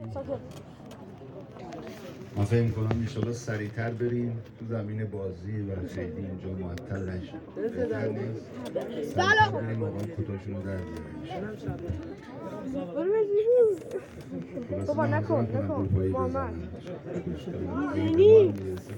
ما فهم کنم انشالله سریعتر بریم تو زمین بازی و خیلی اینجا معطل نشیم. بهتر نیست؟ سریعتر بریم آقای کتاشون رو در بیاریم. بابا نکن مامان میزینی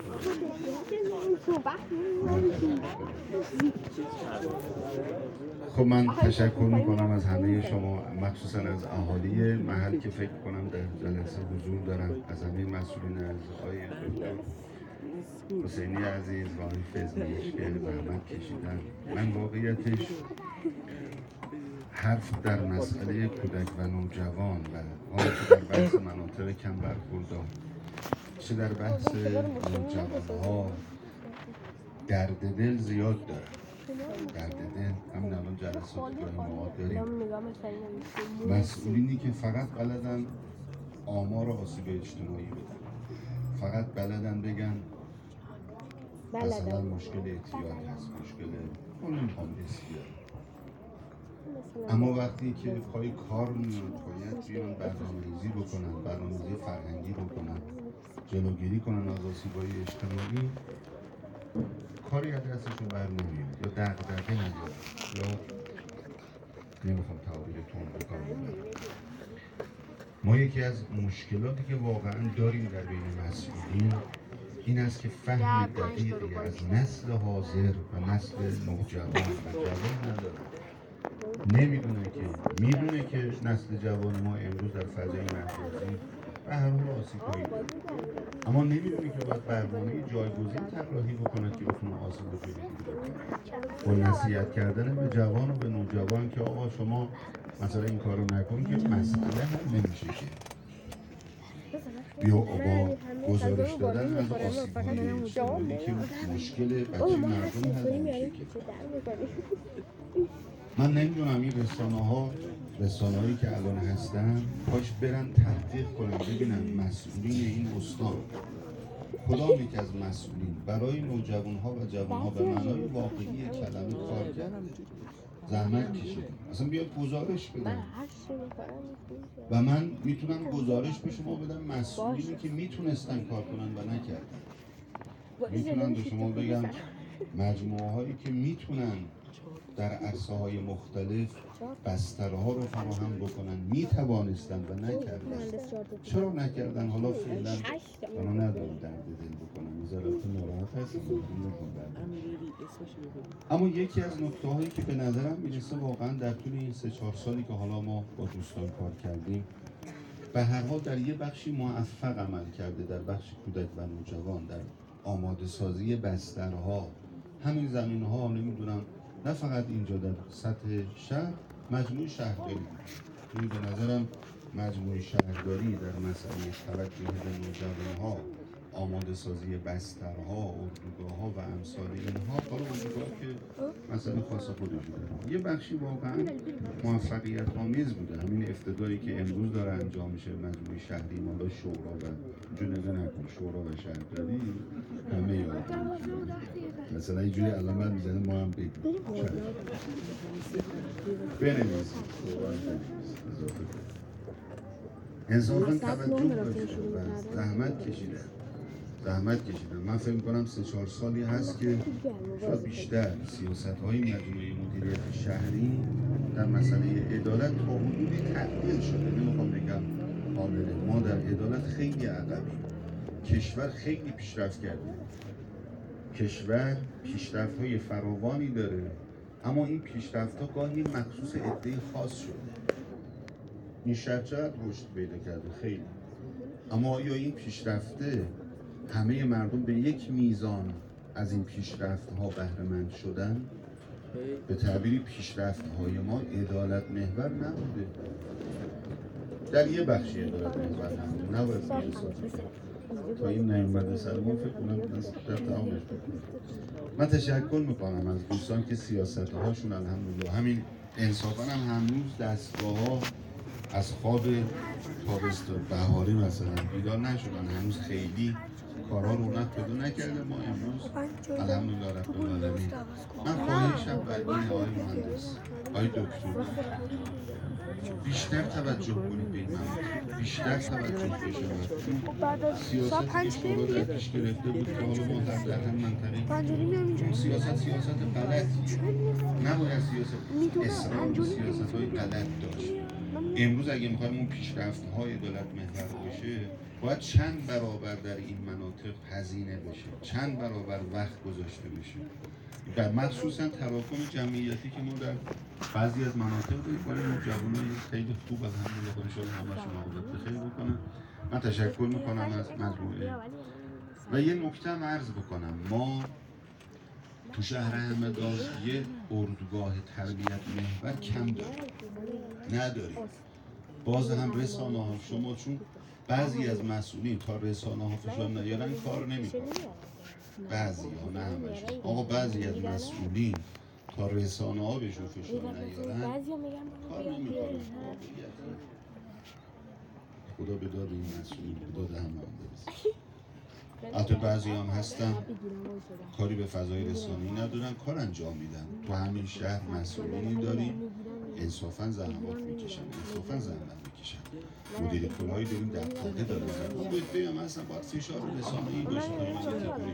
خب من تشکر میکنم از همه شما، مخصوصا از اهالی محل که فکر کنم در جلسه حضور دارم، از همه مسئولین، از آقای دکتر حسینی عزیز و آقای فزمیش که زحمت کشیدن. من واقعیتش حرف در مسئله کودک و نوجوان و حالا که در بحث مناطق کم برخوردار، چه در بحث نوجوانها درد دل زیاد دارم. درد دل همین الان جلسات جای ما داریم، مسئولینی که فقط بلدن آمار آسیب اجتماعی بدن، فقط بلدن بگن مثلا مشکل اعتیاد هست، مشکل اون نمیخوام اسم بیارم، اما وقتی که پای کار میان باید بیان برنامه‌ریزی بکنن، برنامه‌ریزی فرهنگی بکنن، جلوگیری کنن از آسیب‌های اجتماعی، کاری از دستشون بر نمیاد یا دغدغه نداره یا نمیخوام تعابیر تند بکنم. ما یکی از مشکلاتی که واقعا داریم در بین مسئولین این است که فهم دقیقی از نسل حاضر و نسل نوجوان و جوان نداره. نمیدونه که میدونه که نسل جوان ما امروز در فضای مجازی به هر حال آسیب‌هایی داره، اما نمیدونه که باید برنامه جایگزین طراحی بکنه که بتونه آسیب رو جلوگیری کنه. با نصیحت کردن به جوان و به نوجوان که آقا شما مثلا این کارو نکن که مسئله هم نمیشه که بیا با گزارش دادن از آسیب‌های اجتماعی که مشکل بچه مردم حل نمیشه که. من نمیدونم این رسانه‌هایی که الان هستن کاش برن تحقیق کنن ببینن مسئولین این استان کدام یک از مسئولین برای نوجوان‌ها و جوان‌ها به معنای واقعی کلمه کار کرده، زحمت کشیده، اصلا بیاد گزارش بدن و من میتونم گزارش به شما بدم مسئولینی که میتونستن کار کنن و نکردن. میتونم به شما بگم مجموعه هایی که میتونن در عرصه‌های مختلف بسترها رو فراهم بکنن میتوانستن و نکردن. چرا نکردن؟ حالا فعلا من ندارم درد دل بکنم، نظارت ناراحت هستم، اما یکی از نکته هایی که به نظرم میرسه واقعا در طول این 3-4 سالی که حالا ما با دوستان کار کردیم به هر حال در یه بخشی موفق عمل کرده، در بخش کودک و نوجوان، در آماده سازی بسترها، همین زمین ها، نمیدونم نه فقط اینجا در سطح شهر، مجموع شهرداری این به نظرم مجموع شهرداری در مسئله توجه به نوجوانها، آماده سازی بسترها، اردوگاه‌ها و امثال اینها، حالا اردوگاه که مسئله خاص خودش داره، یه بخشی واقعا موفقیت آمیز بوده. همین افتتاحی که امروز داره انجام میشه مجموعه شهری مالا شورا و جنگه نکن شورا و شهرداری همه یاد مثلا اینجوری علامت میزنه ما هم بگیم بنویسیم انصافاً توجه داشته و زحمت کشیدن. من فکر می‌کنم 3-4 سالی هست که شاید بیشتر سیاست‌های مجموعه مدیریت شهری در مسئله عدالت تا حدودی تعدیل شده. نمی‌خوام بگم کامله، ما در عدالت خیلی عقبیم. کشور خیلی پیشرفت کرده، کشور پیشرفت‌های فراوانی داره، اما این پیشرفت‌ها گاهی مخصوص عده خاص شده. این شهر چقدر رشد پیدا کرده خیلی، اما آیا این پیشرفته همه مردم به یک میزان از این پیشرفت‌ها بهره مند شدن؟ به تعبیری پیشرفت‌های ما عدالت محور نبوده، در یه بخشی عدالت محور نبوده، نباید تا این نیومده سر ما فکر کنم در تمامش بکنم. من تشکر میکنم از دوستان که سیاست‌هاشون الحمدلله همین انصافاً هم هنوز دستگاه‌ها از خواب تابستون بهاری مثلا بیدار نشدن، هنوز خیلی کارها رونق پیدا نکرده. ما امروز الحمدلله رب العالمین من خواهشم برای آقای مهندس، آقای دکتر بیشتر توجه کنید به این مناطق، بیشتر توجه بشه. سیاستی که شورا در پیش گرفته بود که حالا ما در هر منطقه اون سیاست غلطی، نباید اصرار به سیاست‌های غلط داشت. امروز اگه می‌خوایم اون پیشرفت‌های عدالت محور بشه، باید چند برابر در این مناطق هزینه بشه، چند برابر وقت گذاشته بشه. در مخصوصا تراکم جمعیتی که ما در بعضی از مناطق داریم، برای ما جوانای خیلی خوب از هم دیگه خودشون همشون عاقبت بخیر بکنن. من تشکر میکنم از مجموعه و یه نکته هم عرض بکنم. ما تو شهر همدان یه اردوگاه تربیت محور کم نداریم. باز هم رسانه ها، شما چون بعضی از مسئولین تا رسانه ها فشار نیارن کار نمیکنن، بعضی ها نه همشون، آقا بعضی از مسئولین تا رسانه ها بهشون فشار نیارن کار نمیکنن. خدا به داد این مسئولین، به داد همه برسه. البته بعضی هم هستن کاری به فضای رسانه‌ای ندارن، کار انجام میدن. تو همین شهر مسئولینی داریم انصافاً زحمات میکشن، انصافاً زحمت میکشن. مدیر کلهایی داریم در پاده داره زن. باید بگم اصلا باید فشار رسانه‌ای باشه تا این تکونی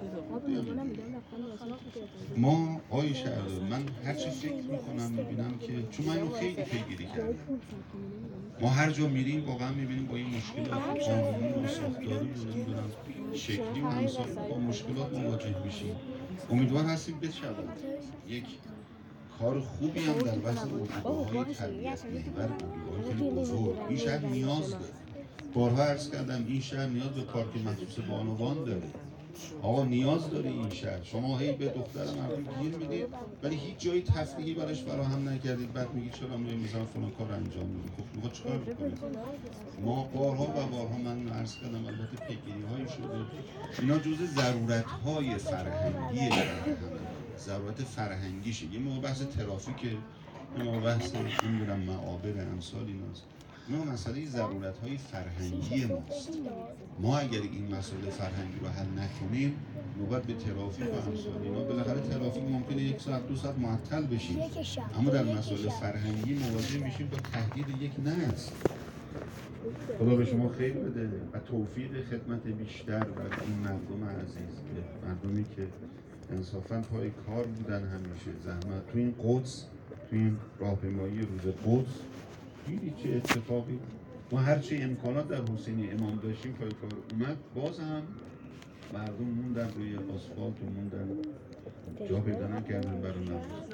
ما آقای شهردار، من هرچی فکر میکنم میبینم که چون من اینو خیلی پیگیری کردم، ما هر جا میریم واقعا میبینیم با این مشکلات قانونی و ساختاری و نمیدونم شکلی و همسال با مشکلات مواجه میشیم. امیدوار هستیم بشود یک کار خوبی هم در بحث اردوگاه‌های تربیت محور، اردوگاه‌های خیلی بزرگ این شهر نیاز داره. بارها عرض کردم این شهر نیاز به پارک مخصوص بانوان داره. آقا نیاز داره این شهر. شما هی به دختر مردم گیر میدید ولی هیچ جایی تفریحی براش فراهم نکردید، بعد میگید چرا میذارم فلان کار انجام میدید. خب میخواد چیکار بکنید؟ ما بارها و بارها من عرض کردم البته پیگیری‌هایی شده، اینا جزء ضرورت‌های فرهنگیه، ضرورت فرهنگیشه. یه موقع بحث ترافیکه، یه موقع بحث نمیدونم معابر امثال ایناست. اینا مسئله ضرورت‌های فرهنگی ماست. ما اگر این مسئله فرهنگی رو حل نکنیم نوبت به ترافیک و امثال اینا، بالاخره ترافیک ممکنه 1 ساعت 2 ساعت معطل بشیم، اما در مسئله فرهنگی مواجه میشیم با تهدید یک نسل. خدا به شما خیر بده و توفیق خدمت بیشتر و این مردم عزیز، مردمی که انصافاً پای کار بودن همیشه، زحمت تو این قدس، تو این راهپیمایی روز قدس دیدی چه اتفاقی. ما هرچی امکانات در حسینی امام داشتیم پای کار اومد، باز هم مردم موندن روی آسفالت و موندن جا پیدا نکردن برای نبود.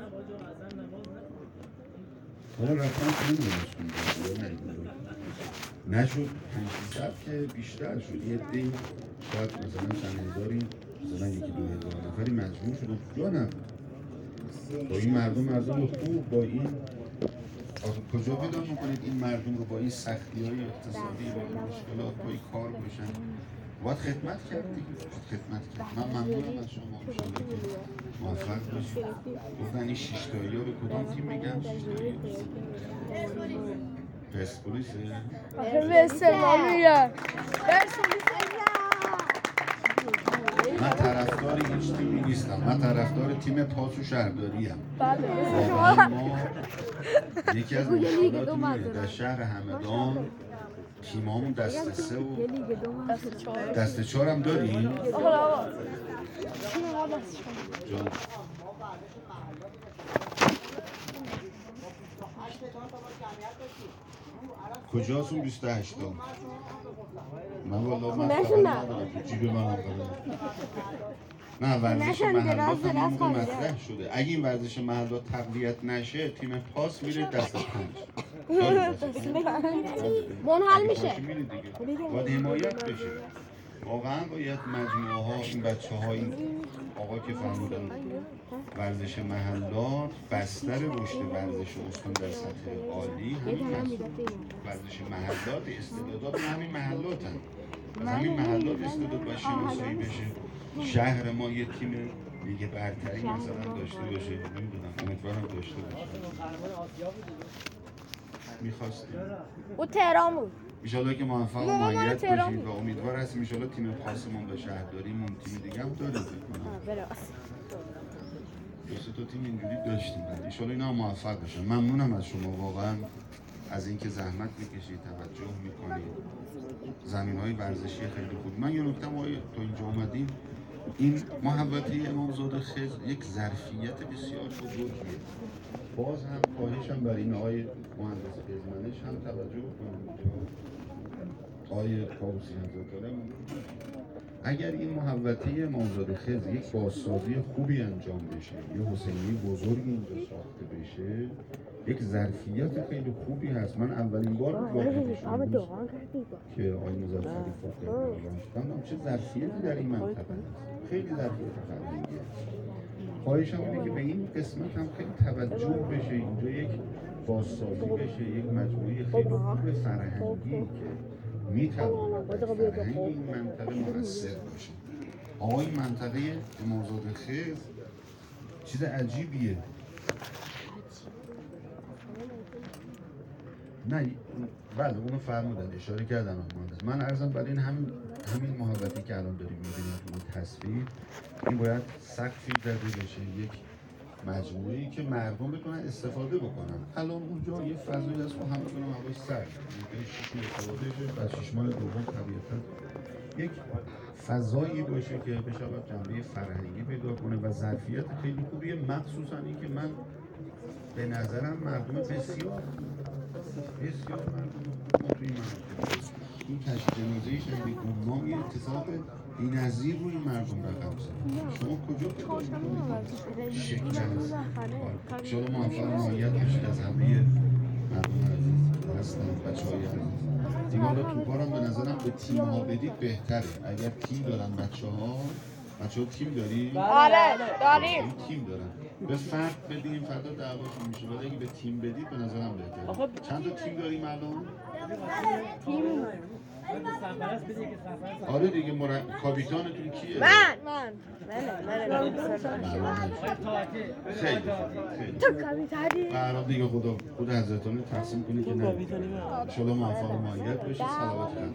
حالا رفتن نمیدونستون نشد 500 که بیشتر شد، یه عده‌ای شاید مثلا چند هزاری، مثلا 1-2 هزار نفری مجموع شدن جا نبود. با این مردم خوب، با این کجا پیدا میکنید این مردم رو با این سختی‌های اقتصادی و این مشکلات پای کار باشن؟ باید خدمت کرد دیگه، خدمت کرد. من ممنونم از شما، انشالله که موفق باشید. گفتن این 6 تایی‌ها به کدام تیم میگن؟ 6 تایی پرسپولیسه؟ به استقلال میگن. من طرفدار هیچ تیمی نیستم، من طرفدار تیم پاس و شهرداری ام. واقعا ما یکی از مشکلات اینه در شهر همدان تیمامون دسته 3 و دسته 4 هم داریم. جان کجاست اون 28 تا؟ من والا من خبر ندارم تو جیب من هم نه ورزش محلات هم این موقع مطرح شده. اگه این ورزش محلات تقویت نشه تیم پاس میره دست 5 منحل میشه. باید حمایت بشه. واقعا باید مجموعه ها این بچه های آقا که فرمودن ورزش محلات بستر رشد ورزش استان در سطح عالی همین ورزش محلات، استعدادات همین محلات هم از همین محلات استعداد باید شناسایی بشه. شهر ما یه تیم لیگ برتری مثلا داشته باشه، نمیدونم امیدوارم داشته باشه. میخواستیم او تهران بود. ایشالله که موفق و مؤید باشید و امیدوار هستیم ایشالله تیم پاسمون به شهرداریمون تیم دیگه هم داره دو سه تا تیم اینجوری داشتیم. ایشالله اینا هم موفق بشن. ممنونم از شما واقعا از اینکه زحمت میکشید، توجه میکنید، زمین‌های ورزشی خیلی خوب. من یه نکته تا اینجا اومدیم، این محوطه امامزاده خضر یک ظرفیت بسیار بزرگیه. باز هم خواهشم برای این آقای مهندس قزمنش هم توجه بکنید، آقای کاووسی حضرت اگر این محوطه امامزاده خضر یک بازسازی خوبی انجام بشه، یه حسینی بزرگی اینجا ساخته بشه، یک ظرفیت خیلی خوبی هست. من اولین بار واقعیتشون که آقای مظفری فاقد چه ظرفیتی در این منطقه هست، خیلی ظرفیت فرهنگیه. خواهشم اینه که به این قسمت هم خیلی توجه بشه، اینجا یک بازسازی بشه، یک مجموعه خیلی خوب فرهنگی که میتواند در فرهنگ این منطقه مؤثر باشه. آقا این منطقه امامزاده خضر چیز عجیبیه. نه بله اونو فرمودن، اشاره کردن مهندس. من عرضم برای این همین محوطه‌ای که الان داریم می‌بینیم تو این تصویر، این باید سقفی زده بشه، یک مجموعه‌ای که مردم بتونن استفاده بکنن. الان اونجا یه فضایی هست که همه بتونن هوای سرد، ممکنه 6 ماه استفاده شه، بعد 6 ماه دوم طبیعتاً یک فضایی باشه که بشود جنبه فرهنگی پیدا کنه و ظرفیت خیلی خوبیه. مخصوصاً اینکه من به نظرم مردم بسیار مردم ما توی منطقه این تشت جنازه‌ای شهید گمنام یه اتفاق بی‌نظیر روی مردم رقم زد. شما کجا پیدا می‌کنید؟ شکل هست. انشاءالله موفق مایت باشید از همه مردم عزیز هستن، بچه‌های عزیز. دیگه حالا توپارم به نظرم به تیم‌ها بدید بهتره. اگر تیم دارن بچه‌ها تیم داریم؟ آره داریم. تیم دارن. به فرد بدیم فردا دعواشون میشه، ولی اگه به تیم بدید به نظرم بهتره. چند تا تیم داریم الان؟ تیم آره دیگه کاپیتانتون کیه؟ من خیلی تو کاپیتانی. برای دیگه خود حضرتانه تقسیم کنید که نه. انشالله موفق و مایت باشید. صلوات خدمت